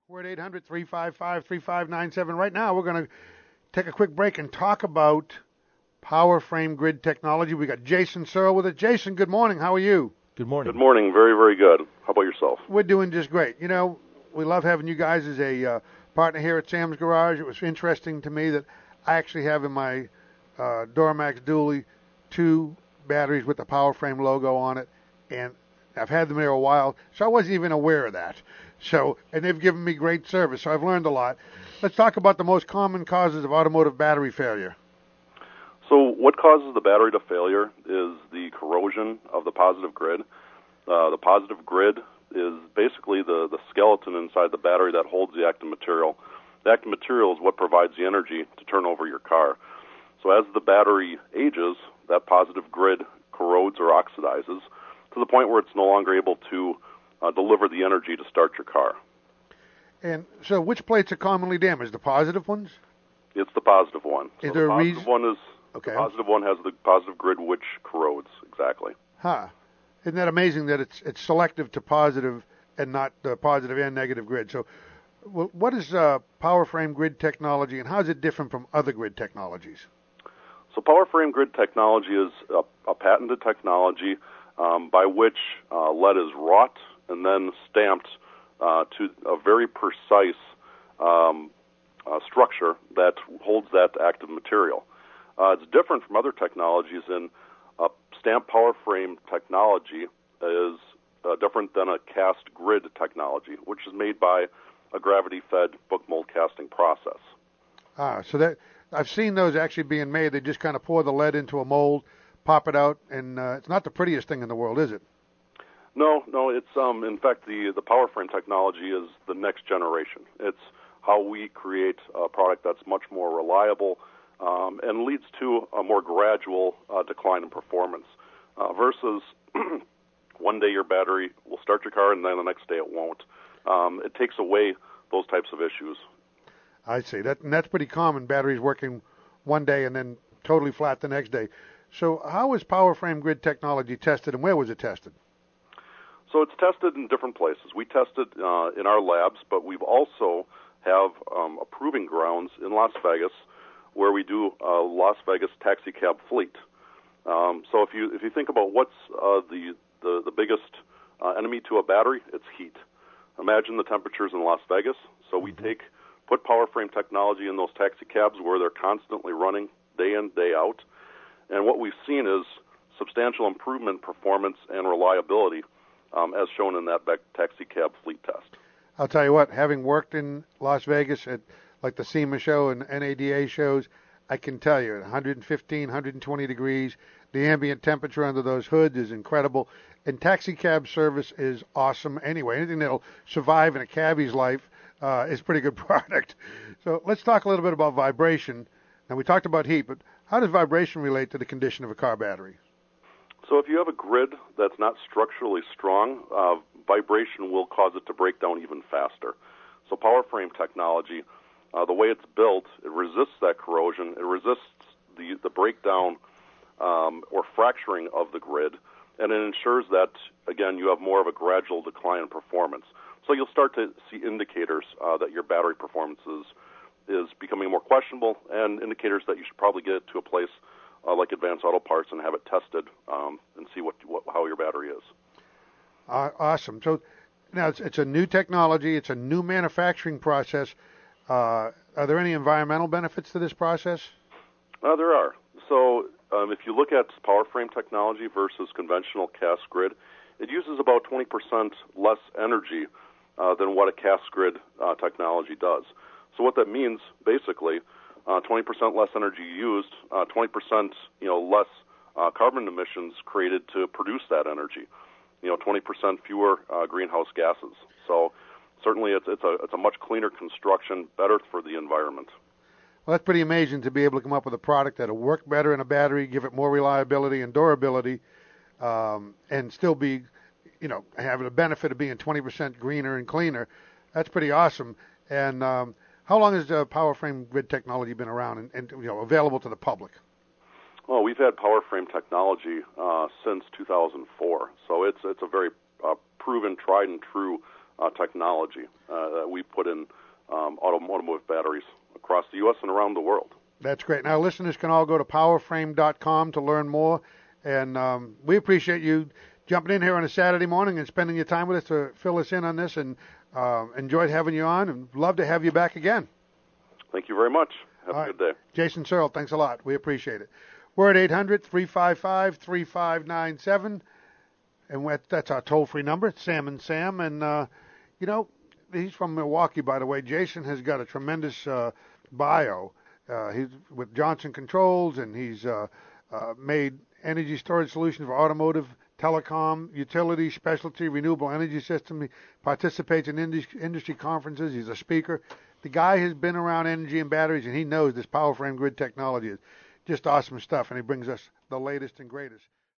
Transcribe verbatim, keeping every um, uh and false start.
We're at eight hundred, three five five, three five nine seven. Right now, we're going to take a quick break and talk about power frame grid technology. We got Jason Searle with it. Jason, good morning. How are you? Good morning. Good morning. Very, very good. How about yourself? We're doing just great. You know, we love having you guys as a uh, partner here at Sam's Garage. It was interesting to me that I actually have in my uh, Duramax Dually two batteries with the power frame logo on it, and I've had them here a while, so I wasn't even aware of that. So, and they've given me great service, so I've learned a lot. Let's talk about the most common causes of automotive battery failure. So what causes the battery to failure is the corrosion of the positive grid. Uh, the positive grid is basically the, the skeleton inside the battery that holds the active material. The active material is what provides the energy to turn over your car. So as the battery ages, that positive grid corrodes or oxidizes to the point where it's no longer able to uh, deliver the energy to start your car. And so which plates are commonly damaged? The positive ones? It's the positive one. Is so there the a positive reason? one is Okay. The positive one has the positive grid which corrodes, exactly. Huh. Isn't that amazing that it's it's selective to positive and not the positive and negative grid? So well, what is uh, power frame grid technology, and how is it different from other grid technologies? So power frame grid technology is a, a patented technology um, by which uh, lead is wrought and then stamped uh, to a very precise um, uh, structure that holds that active material. Uh, it's different from other technologies in uh, stamped power frame technology is uh, different than a cast grid technology, which is made by a gravity-fed book mold casting process. Ah, so that I've seen those actually being made. They just kind of pour the lead into a mold, pop it out, and uh, it's not the prettiest thing in the world, is it? No, no. It's um, in fact the the power frame technology is the next generation. It's how we create a product that's much more reliable. Um, and leads to a more gradual uh, decline in performance uh, versus one day your battery will start your car and then the next day it won't. Um, it takes away those types of issues. I see. That, and that's pretty common, batteries working one day and then totally flat the next day. So how was power frame grid technology tested, and where was it tested? So it's tested in different places. We tested uh, in our labs, but we've also have um, a proving grounds in Las Vegas where we do a Las Vegas taxi cab fleet. Um, so if you if you think about what's uh, the, the the biggest uh, enemy to a battery, it's heat. Imagine the temperatures in Las Vegas. So we take put power frame technology in those taxi cabs where they're constantly running day in, day out, and what we've seen is substantial improvement in performance and reliability, um, as shown in that taxi cab fleet test. I'll tell you what, having worked in Las Vegas at like the SEMA show and N A D A shows, I can tell you, one fifteen, one twenty degrees, the ambient temperature under those hoods is incredible, and taxi cab service is awesome anyway. Anything that'll survive in a cabbie's life uh, is a pretty good product. So let's talk a little bit about vibration. Now, we talked about heat, but how does vibration relate to the condition of a car battery? So if you have a grid that's not structurally strong, uh, vibration will cause it to break down even faster. So power frame technology, Uh, the way it's built, it resists that corrosion. It resists the, the breakdown um, or fracturing of the grid, and it ensures that, again, you have more of a gradual decline in performance. So you'll start to see indicators uh, that your battery performance is, is becoming more questionable, and indicators that you should probably get it to a place uh, like Advanced Auto Parts and have it tested um, and see what, what how your battery is. Uh, awesome. So now it's, it's a new technology. It's a new manufacturing process. Uh, are there any environmental benefits to this process? Uh, there are. So um, if you look at power frame technology versus conventional cast grid, it uses about twenty percent less energy uh, than what a cast grid uh, technology does. So what that means, basically, uh, twenty percent less energy used, uh, twenty percent you know less uh, carbon emissions created to produce that energy. You know, twenty percent fewer uh, greenhouse gases. So certainly, it's it's a it's a much cleaner construction, better for the environment. Well, that's pretty amazing to be able to come up with a product that'll work better in a battery, give it more reliability and durability, um, and still be, you know, having the benefit of being twenty percent greener and cleaner. That's pretty awesome. And um, how long has uh, power frame grid technology been around and, and you know available to the public? Well, we've had power frame technology uh, since two thousand four, so it's it's a very uh, proven, tried and true uh, technology uh, that we put in um, automotive batteries across the U S and around the world. That's great. Now, listeners can all go to power frame dot com to learn more. And um, we appreciate you jumping in here on a Saturday morning and spending your time with us to fill us in on this. And uh, enjoyed having you on, and love to have you back again. Thank you very much. Have all a right. good day. Jason Searle, thanks a lot. We appreciate it. We're at eight hundred, three five five, three five nine seven. And that's our toll-free number, Sam and Sam. And, uh, you know, he's from Milwaukee, by the way. Jason has got a tremendous uh, bio. Uh, he's with Johnson Controls, and he's uh, uh, made energy storage solutions for automotive, telecom, utility, specialty, renewable energy system. He participates in industry, industry conferences. He's a speaker. The guy has been around energy and batteries, and he knows this power frame grid technology is just awesome stuff, and he brings us the latest and greatest.